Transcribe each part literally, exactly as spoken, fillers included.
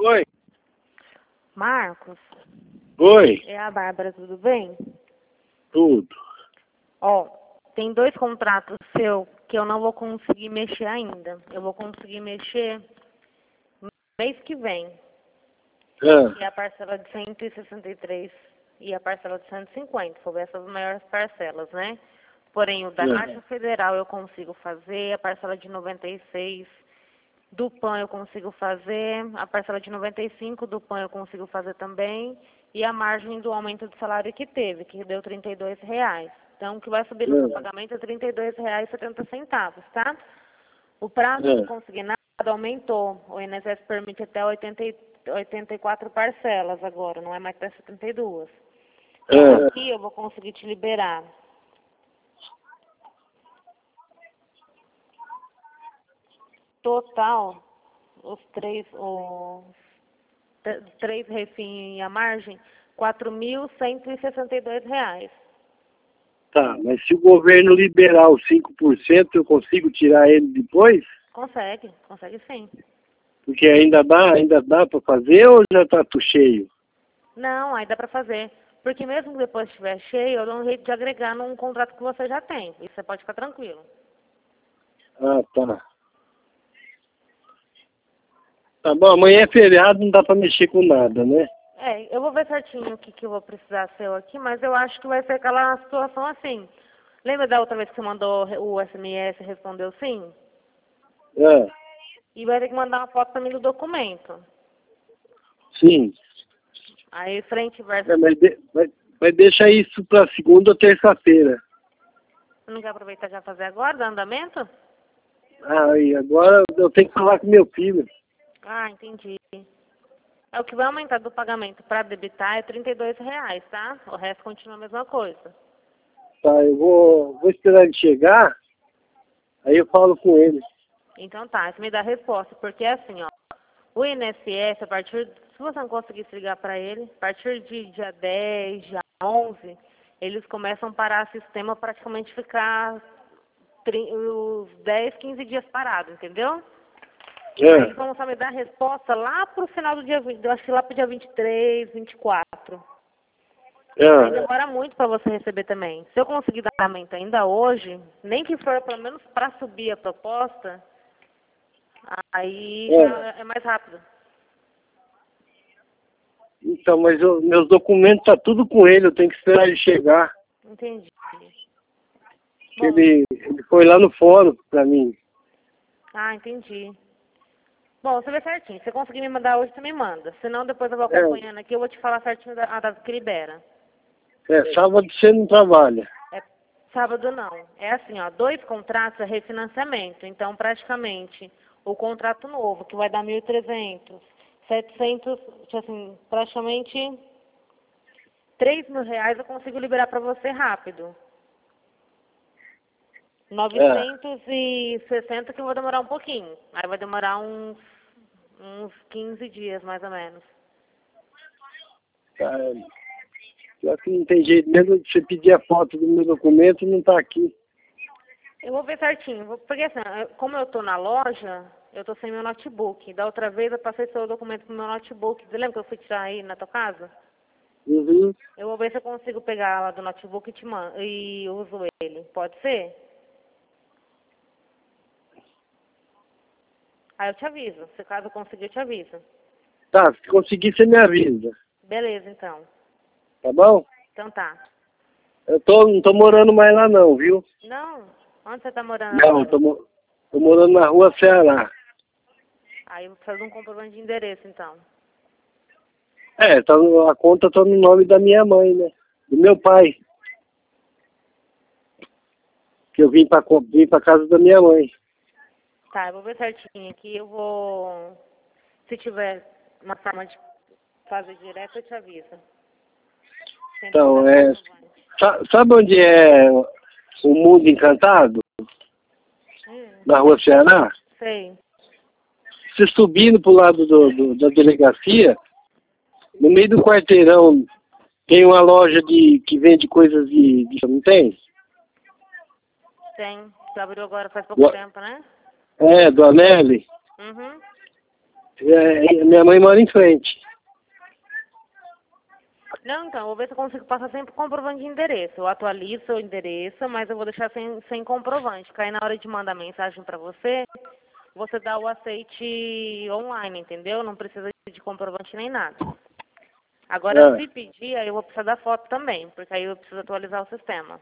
Oi. Marcos, Oi. é a Bárbara, tudo bem? Tudo. Ó, tem dois contratos seu que eu não vou conseguir mexer ainda. Eu vou conseguir mexer no mês que vem. Ah, E a parcela de cento e sessenta e três e a parcela de cento e cinquenta, sobre essas maiores parcelas, né? Porém, o da É. Caixa Federal eu consigo fazer, a parcela de noventa e seis do P A N eu consigo fazer, a parcela de noventa e cinco do P A N eu consigo fazer também, e a margem do aumento de salário que teve, que deu trinta e dois reais. Então, o que vai subir no seu É. pagamento é trinta e dois reais e setenta centavos, tá? O prazo É. de consignado aumentou. O I N S S permite até oitenta e oitenta e quatro parcelas agora, não é mais até setenta e duas. Então, É. aqui eu vou conseguir te liberar total, os três, os t- três refins e a margem, quatro mil cento e sessenta e dois reais. Tá, mas se o governo liberar os cinco por cento, eu consigo tirar ele depois? Consegue, consegue sim. Porque ainda dá, ainda dá para fazer ou já tá tudo cheio? Não, aí dá pra fazer. Porque mesmo que depois estiver cheio, eu dou um jeito de agregar num contrato que você já tem. Isso você pode ficar tranquilo. Ah, tá. Tá bom, amanhã é feriado, não dá para mexer com nada, né? É, eu vou ver certinho o que, que eu vou precisar seu aqui, mas eu acho que vai ser aquela situação assim. Lembra da outra vez que você mandou o S M S e respondeu sim? É. E vai ter que mandar uma foto pra mim do documento. Sim. Aí frente e verso. É, mas, de, mas, mas deixa isso para segunda ou terça-feira. Você não quer aproveitar e já fazer agora, do andamento? Ah, e agora eu tenho que falar com meu filho. Ah, entendi. É o que vai aumentar do pagamento para debitar é trinta e dois reais, tá? O resto continua a mesma coisa. Tá, eu vou, vou esperar ele chegar, aí eu falo com ele. Então tá, isso me dá a resposta, porque é assim, ó. O I N S S, a partir, se você não conseguisse ligar para ele, a partir de dia dez, dia onze, eles começam a parar o sistema, praticamente ficar tri- os dez, quinze dias parado, entendeu? Aí É. eles vão só me dar a resposta lá pro final do dia vinte, eu acho que lá pro dia vinte e três, vinte e quatro. Aí É. demora muito para você receber também. Se eu conseguir dar pagamento ainda hoje, nem que for pelo menos para subir a proposta, aí É. já é mais rápido. Então, mas eu, meus documentos tá tudo com ele, eu tenho que esperar ele chegar. Entendi. Que Bom, ele, ele foi lá no fórum pra mim. ah, entendi. Bom, você vê certinho. Se você conseguir me mandar hoje, você me manda. Senão, depois eu vou É, acompanhando aqui, eu vou te falar certinho da, a data que libera. é, sábado você não trabalha. É sábado não. É assim, ó, dois contratos é refinanciamento. Então, praticamente, o contrato novo, que vai dar mil e trezentos, setecentos, assim, praticamente três mil reais eu consigo liberar para você rápido. É, novecentos e sessenta que eu vou demorar um pouquinho. Aí vai demorar uns, uns quinze dias, mais ou menos. tá, pior que não tem jeito, mesmo de você pedir a foto do meu documento, não tá aqui. Eu vou ver certinho, vou- porque assim, eu- como eu tô na loja, eu tô sem meu notebook. Da outra vez eu passei seu documento pro meu notebook. Você lembra que eu fui tirar aí na tua casa? Uhum. Eu vou ver se eu consigo pegar lá do notebook e te mando, e uso ele. Pode ser? Aí eu te aviso. Se caso eu conseguir, eu te aviso. Tá, se conseguir você me avisa, Beleza, então. tá bom? Então tá. Eu tô, não tô morando mais lá não, viu? Não? Onde você tá morando Não, eu agora? tô, mo- tô morando na rua Ceará. Aí eu preciso de um comprovante de endereço, então. É, tá, no- a conta tá no nome da minha mãe, né? Do meu pai. Que eu vim pra, co- vim pra casa da minha mãe. Tá, eu vou ver certinho aqui. Eu vou... Se tiver uma forma de fazer direto, eu te aviso. Sem Então, precisar é... de comprovante. sa- Sabe onde é o Mundo Encantado? Hum, Na rua Ceará? sei. Você subindo pro lado do, do- da delegacia, no meio do quarteirão, tem uma loja de, que vende coisas de, de... Não tem? Tem. Você abriu agora faz pouco Do- tempo, né? É, do Anelli. Uhum. É, minha mãe mora em frente. Não, então, eu vou ver se eu consigo passar sempre comprovante de endereço. Eu atualizo seu endereço, mas eu vou deixar sem, sem comprovante. Que aí na hora de mandar mensagem pra você, você dá o aceite online, entendeu? Não precisa de comprovante nem nada. Agora, Ah, se pedir, aí eu vou precisar da foto também, porque aí eu preciso atualizar o sistema.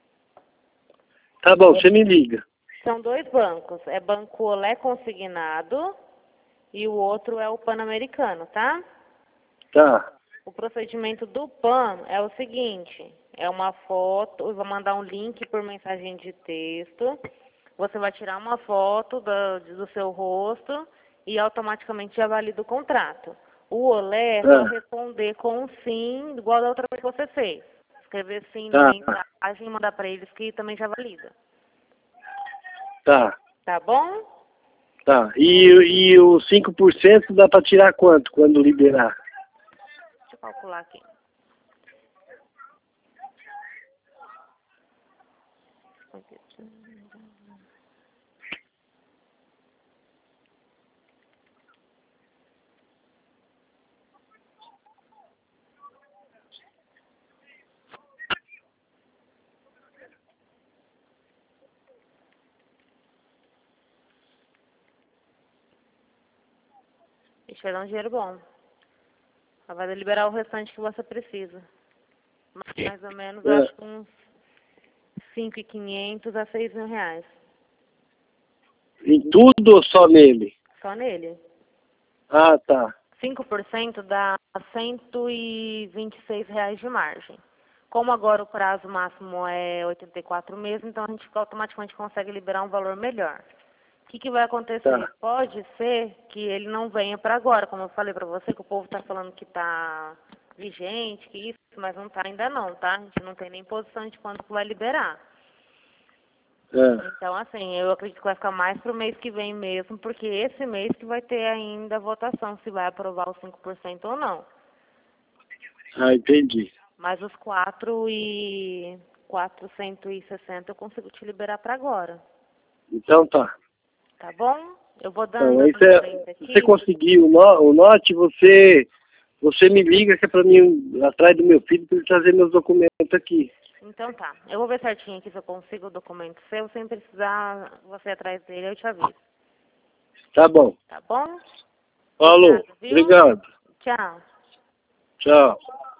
tá bom, você me liga. São dois bancos. É Banco Olé Consignado e o outro é o Pan-Americano, tá? Tá, O procedimento do Pan é o seguinte, é uma foto, eu vou mandar um link por mensagem de texto, você vai tirar uma foto do, do seu rosto e automaticamente já valida o contrato. O Olé é só ah, responder com um sim, igual da outra vez que você fez. Escrever sim na tá, mensagem e mandar para eles que também já valida. tá, Tá bom? tá. E, e os cinco por cento dá pra tirar quanto quando liberar? Deixa eu calcular aqui. Isso vai dar um dinheiro bom. Ela vai liberar o restante que você precisa. Mais ou menos, eu Ah, acho que uns cinco mil e quinhentos a seis mil reais. em tudo ou só nele? Só nele. Ah, tá. cinco por cento dá cento e vinte e seis reais de margem. Como agora o prazo máximo é oitenta e quatro meses, então a gente automaticamente consegue liberar um valor melhor. O que, que vai acontecer? Tá. Pode ser que ele não venha para agora, como eu falei para você, que o povo está falando que está vigente, que isso, mas não está ainda não, tá? A gente não tem nem posição de quando que vai liberar. Ah, Então, assim, eu acredito que vai ficar mais para o mês que vem mesmo, porque esse mês que vai ter ainda a votação, se vai aprovar os cinco por cento ou não. ah, entendi. Mas os quatro e quatrocentos e sessenta eu consigo te liberar para agora. Então tá. Tá bom? Eu vou Então, dando aí andamento você, você aqui. conseguir o, no, o note, você, você me liga que é pra mim ir atrás do meu filho para ele trazer meus documentos aqui. Então tá. Eu vou ver certinho aqui se eu consigo o documento seu. Sem precisar você ir atrás dele, eu te aviso. Tá bom. Tá bom? Falou. Obrigada, viu? Obrigado. Tchau. Tchau.